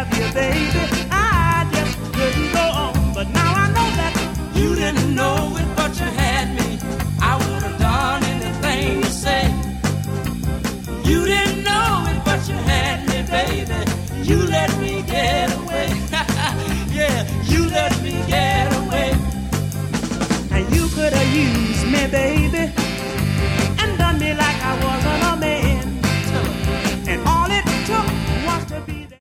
dear baby, I just couldn't go on. But now I know that you didn't know it, but you had me. I would have done anything you say. You didn't know it, but you had me, baby. You let me